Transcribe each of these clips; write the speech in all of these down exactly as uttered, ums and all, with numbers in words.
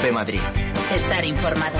COPE Madrid. Estar informado.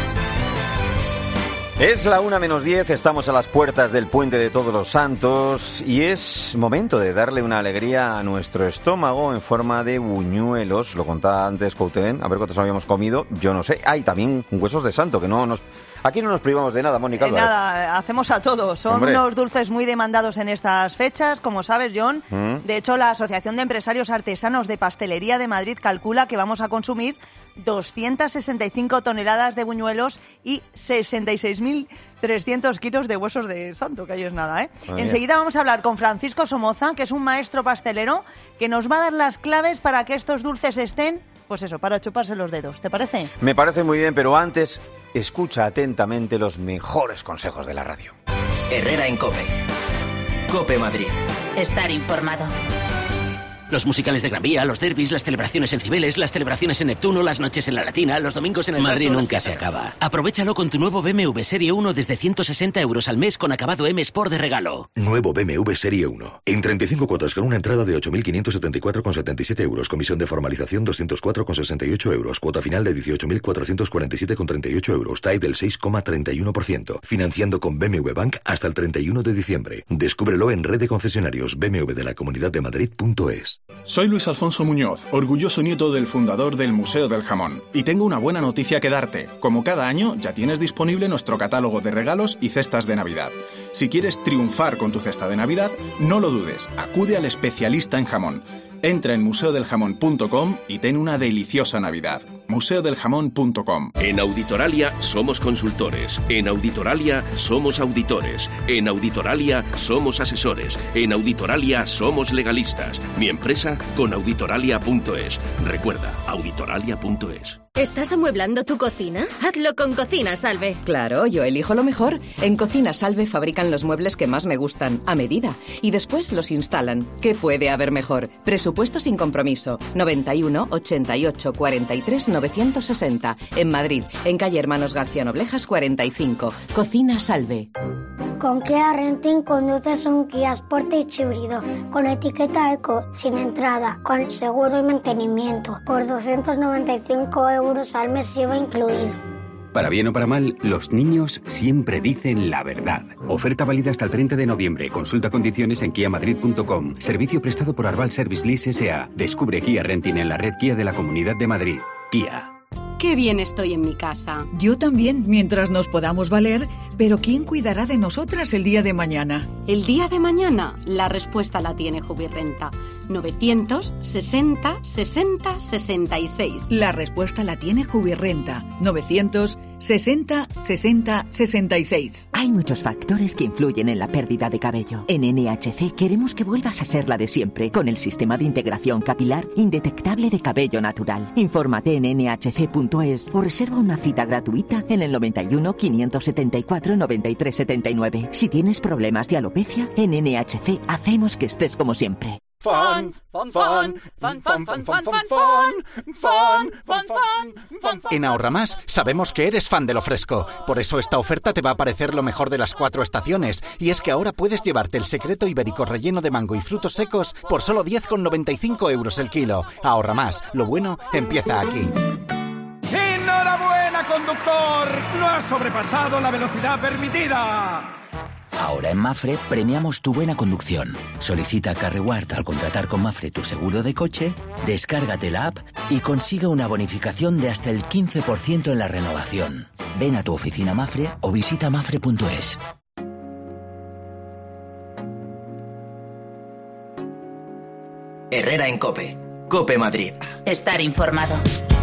Es la una menos diez, estamos a las puertas del Puente de Todos los Santos y es momento de darle una alegría a nuestro estómago en forma de buñuelos. Lo contaba antes Coutén, a ver cuántos habíamos comido, yo no sé. Hay ah, también huesos de santo, que no nos... Aquí no nos privamos de nada, Mónica Álvarez. Nada, hacemos a todos. Son Hombre. unos dulces muy demandados en estas fechas, como sabes, John. ¿Mm? De hecho, la Asociación de Empresarios Artesanos de Pastelería de Madrid calcula que vamos a consumir doscientas sesenta y cinco toneladas de buñuelos y sesenta y seis mil trescientos kilos de huesos de santo, que ahí es nada, ¿eh? Oh, Enseguida vamos a hablar con Francisco Somoza, que es un maestro pastelero, que nos va a dar las claves para que estos dulces estén, pues eso, para chuparse los dedos. ¿Te parece? Me parece muy bien, pero antes, escucha atentamente los mejores consejos de la radio. Herrera en COPE. COPE Madrid. Estar informado. Los musicales de Gran Vía, los derbis, las celebraciones en Cibeles, las celebraciones en Neptuno, las noches en la Latina, los domingos en el... Madrid nunca se acaba. Aprovechalo con tu nuevo B M W Serie uno desde ciento sesenta euros al mes con acabado M Sport de regalo. Nuevo B M W Serie uno. En treinta y cinco cuotas con una entrada de ocho mil quinientos setenta y cuatro con setenta y siete euros. Comisión de formalización doscientos cuatro con sesenta y ocho euros. Cuota final de dieciocho mil cuatrocientos cuarenta y siete con treinta y ocho euros. T A E del seis coma treinta y uno por ciento. Financiando con B M W Bank hasta el treinta y uno de diciembre. Descúbrelo en red de concesionarios B M W de la Comunidad de Madrid punto es. Soy Luis Alfonso Muñoz, orgulloso nieto del fundador del Museo del Jamón. Y tengo una buena noticia que darte. Como cada año, ya tienes disponible nuestro catálogo de regalos y cestas de Navidad. Si quieres triunfar con tu cesta de Navidad, no lo dudes, acude al especialista en jamón. Entra en museo del jamón punto com y ten una deliciosa Navidad. museo del jamón punto com. En Auditoralia somos consultores. En Auditoralia somos auditores. En Auditoralia somos asesores. En Auditoralia somos legalistas. Mi empresa con auditoralia punto es. Recuerda, auditoralia punto es. ¿Estás amueblando tu cocina? Hazlo con Cocina Salve. Claro, yo elijo lo mejor. En Cocina Salve fabrican los muebles que más me gustan, a medida. Y después los instalan. ¿Qué puede haber mejor? Presupuesto sin compromiso. noventa y uno, ochenta y ocho, cuarenta y tres, novecientos sesenta. En Madrid, en calle Hermanos García Noblejas cuarenta y cinco. Cocina Salve. Con Kia Renting conduces un Kia Sportage híbrido con etiqueta Eco, sin entrada, con seguro y mantenimiento, por doscientos noventa y cinco euros al mes I V A incluido. Para bien o para mal, los niños siempre dicen la verdad. Oferta válida hasta el treinta de noviembre. Consulta condiciones en kia madrid punto com. Servicio prestado por Arval Service Lease S A. Descubre Kia Renting en la red Kia de la Comunidad de Madrid. Kia. Qué bien estoy en mi casa. Yo también, mientras nos podamos valer, pero ¿quién cuidará de nosotras el día de mañana? El día de mañana, la respuesta la tiene Jubirrenta. novecientos sesenta sesenta sesenta y seis. La respuesta la tiene Jubirrenta. novecientos sesenta sesenta sesenta y seis. Hay muchos factores que influyen en la pérdida de cabello. En N H C queremos que vuelvas a ser la de siempre, con el sistema de integración capilar indetectable de cabello natural. Infórmate en ene hache ce punto es o reserva una cita gratuita en el noventa y uno, quinientos setenta y cuatro, noventa y tres setenta y nueve. Si tienes problemas de alopecia, en N H C hacemos que estés como siempre. Fun, fun, fun, fun, fun, fun, fun, fun, fun, fun, fun, fun. En Ahorramás sabemos que eres fan de lo fresco. Por eso esta oferta te va a parecer lo mejor de las cuatro estaciones. Y es que ahora puedes llevarte el secreto ibérico relleno de mango y frutos secos por solo diez con noventa y cinco euros el kilo. Ahorramás, lo bueno empieza aquí. ¡Enhorabuena, conductor! ¡No has sobrepasado la velocidad permitida! Ahora en Mafre premiamos tu buena conducción. Solicita CarReward al contratar con Mafre tu seguro de coche, descárgate la app y consigue una bonificación de hasta el quince por ciento en la renovación. Ven a tu oficina Mafre o visita mafre punto es. Herrera en COPE. COPE Madrid. Estar informado.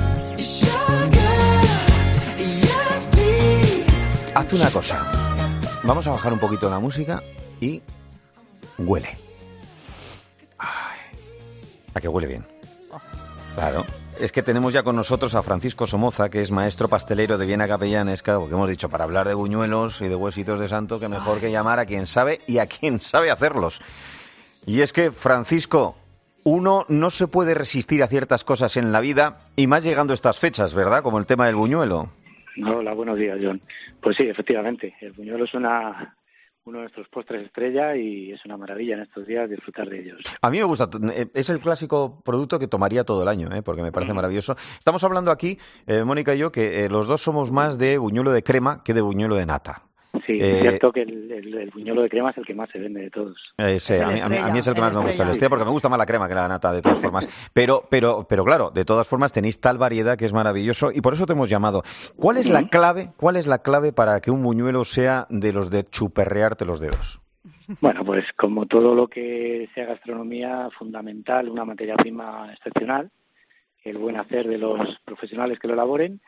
Haz una cosa. Vamos a bajar un poquito la música y huele. Ay, a que huele bien. Claro. Es que tenemos ya con nosotros a Francisco Somoza, que es maestro pastelero de Viena Capellanes, claro, porque hemos dicho, para hablar de buñuelos y de huesitos de santo, que mejor que llamar a quien sabe y a quien sabe hacerlos. Y es que, Francisco, uno no se puede resistir a ciertas cosas en la vida, y más llegando a estas fechas, ¿verdad? Como el tema del buñuelo. Hola, buenos días, John. Pues sí, efectivamente, el buñuelo es una uno de nuestros postres estrella y es una maravilla en estos días disfrutar de ellos. A mí me gusta, es el clásico producto que tomaría todo el año, ¿eh? Porque me parece mm. maravilloso. Estamos hablando aquí, eh, Mónica y yo, que eh, los dos somos más de buñuelo de crema que de buñuelo de nata. Sí, eh, es cierto que el, el, el buñuelo de crema es el que más se vende de todos. Eh, sí, a, mí, a, mí, a mí es el que el más estrella. me gusta, el estrella, porque me gusta más la crema que la nata, de todas formas. Pero, pero, pero claro, de todas formas tenéis tal variedad que es maravilloso y por eso te hemos llamado. ¿Cuál es la clave, cuál es la clave para que un buñuelo sea de los de chuperrearte los dedos? Bueno, pues como todo lo que sea gastronomía, fundamental, una materia prima excepcional, el buen hacer de los profesionales que lo elaboren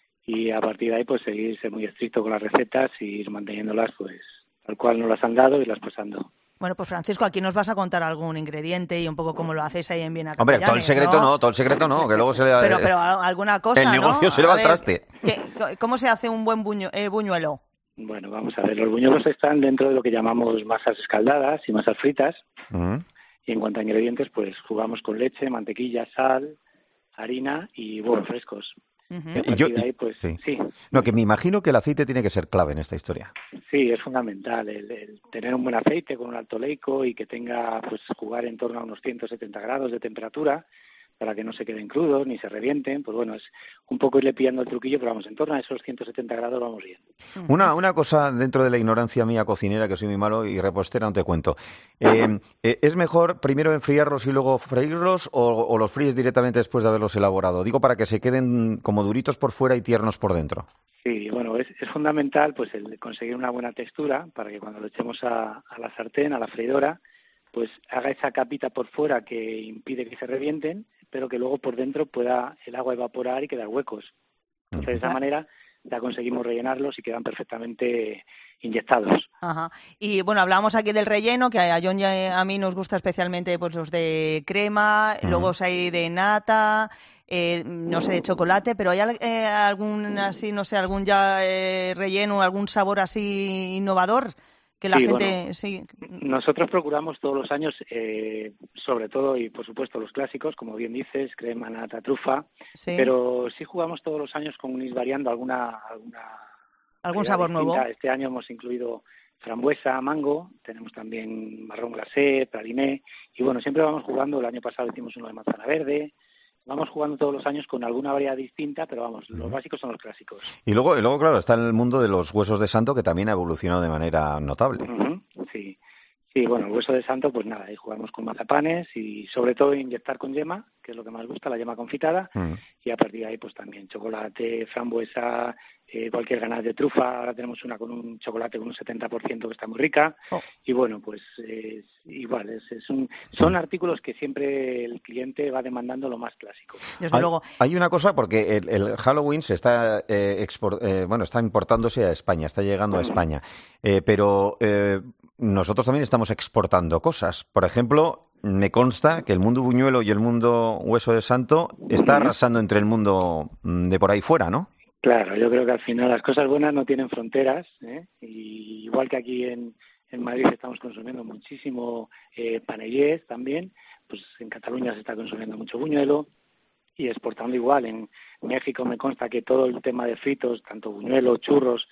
y a partir de ahí pues seguir, ser muy estricto con las recetas y ir manteniéndolas pues tal cual nos las han dado y las pasando. Bueno, pues Francisco, aquí nos vas a contar algún ingrediente y un poco cómo lo hacéis ahí en Viena. Hombre, todo el secreto ¿no? no, todo el secreto no, que luego se le va... Pero, pero alguna cosa, el negocio ¿no? se le va al traste. ¿Qué, ¿Cómo se hace un buen buñu, eh, buñuelo? Bueno, vamos a ver, los buñuelos están dentro de lo que llamamos masas escaldadas y masas fritas. Uh-huh. Y en cuanto a ingredientes, pues jugamos con leche, mantequilla, sal, harina y huevos frescos. Uh-huh. Y, y yo, de ahí, pues, sí. sí. No, que me imagino que el aceite tiene que ser clave en esta historia. Sí, es fundamental el, el tener un buen aceite con un alto leico y que tenga, pues, jugar en torno a unos ciento setenta grados de temperatura para que no se queden crudos ni se revienten. Pues bueno, es un poco irle pillando el truquillo, pero vamos, en torno a esos ciento setenta grados vamos bien. Una, una cosa dentro de la ignorancia mía cocinera, que soy muy malo, y repostera, no te cuento. Eh, eh, ¿Es mejor primero enfriarlos y luego freírlos o, o los fríes directamente después de haberlos elaborado? Digo, para que se queden como duritos por fuera y tiernos por dentro. Sí, bueno, es, es fundamental pues el conseguir una buena textura para que cuando lo echemos a, a la sartén, a la freidora, pues haga esa capita por fuera que impide que se revienten, pero que luego por dentro pueda el agua evaporar y quedar huecos. Entonces, de esa manera ya conseguimos rellenarlos y quedan perfectamente inyectados. Ajá. Y bueno, hablábamos aquí del relleno, que a John y a mí nos gusta especialmente pues los de crema, uh-huh. luego hay de nata, eh, no sé, de chocolate, pero ¿hay eh, algún así, no sé, algún ya eh, relleno, algún sabor así innovador? Que la sí, gente bueno, sí. Nosotros procuramos todos los años, eh, sobre todo y por supuesto los clásicos, como bien dices, crema, nata, trufa, sí. pero sí jugamos todos los años con ir variando alguna alguna algún sabor distinta. nuevo. Este año hemos incluido frambuesa, mango, tenemos también marrón glacé, praliné y bueno, siempre vamos jugando. El año pasado hicimos uno de manzana verde. Vamos jugando todos los años con alguna variedad distinta, pero vamos, los básicos son los clásicos. Y luego, y luego claro, está el mundo de los huesos de santo, que también ha evolucionado de manera notable. Uh-huh. Sí, sí, bueno, el hueso de santo, pues nada, ahí jugamos con mazapanes y sobre todo inyectar con yema, que es lo que más gusta, la yema confitada, uh-huh. y a partir de ahí pues también chocolate, frambuesa, eh, cualquier ganache de trufa. Ahora tenemos una con un chocolate con un setenta por ciento que está muy rica, oh. y bueno, pues eh, igual, es, es un, son artículos que siempre el cliente va demandando lo más clásico. Desde hay, luego. Hay una cosa, porque el, el Halloween se está eh, export, eh, bueno, está importándose a España, está llegando uh-huh. a España, eh, pero eh, nosotros también estamos exportando cosas. Por ejemplo, me consta que el mundo buñuelo y el mundo hueso de santo está arrasando entre el mundo de por ahí fuera, ¿no? Claro, yo creo que al final las cosas buenas no tienen fronteras, ¿eh? Y igual que aquí en, en Madrid estamos consumiendo muchísimo eh, panellés también, pues en Cataluña se está consumiendo mucho buñuelo y exportando igual. En México me consta que todo el tema de fritos, tanto buñuelos, churros,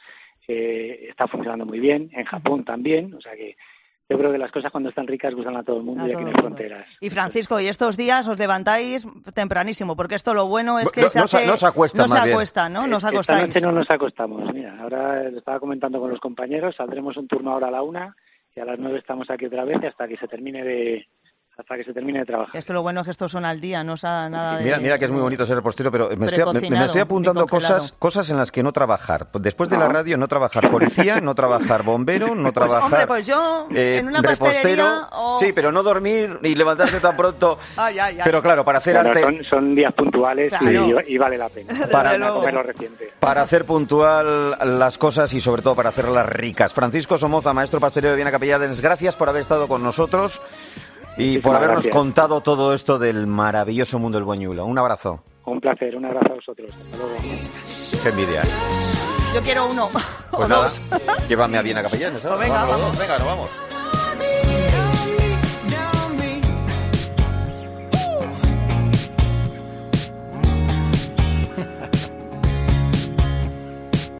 eh, está funcionando muy bien. En Japón también, o sea que yo creo que las cosas cuando están ricas gustan a todo el mundo a y aquí no hay fronteras. Y Francisco, y estos días os levantáis tempranísimo, porque esto lo bueno es que no, se no, hace... No se acuesta, no se acuesta, ¿no? Nos acostáis. Esta noche no nos acostamos. Mira, ahora lo estaba comentando con los compañeros, saldremos un turno ahora a la una y a las nueve estamos aquí otra vez hasta que se termine de... hasta que se termine de trabajar. Es que lo bueno es que estos son al día, no sa nada de... Mira, mira que es muy bonito ser repostero, pero me estoy, me, me estoy apuntando cosas cosas en las que no trabajar. Después de no. la radio, no trabajar policía, no trabajar bombero, no trabajar... Pues, hombre, pues yo, eh, en una repostero, o... sí, pero no dormir y levantarte tan pronto. Ay, ay, ay. Pero claro, para hacer bueno, arte... Son, son días puntuales claro. y, y vale la pena. Para, para comerlo reciente. Para hacer puntual las cosas y sobre todo para hacerlas ricas. Francisco Somoza, maestro pastelero de Viena Capellades, gracias por haber estado con nosotros. Y por habernos gracias. contado todo esto del maravilloso mundo del buñuelo. Un abrazo. Un placer, un abrazo a vosotros. Hasta luego. Qué envidia. Yo quiero uno. Pues nada, llévame a Viena Capellades. Pues venga, vamos, vamos. Venga, nos vamos.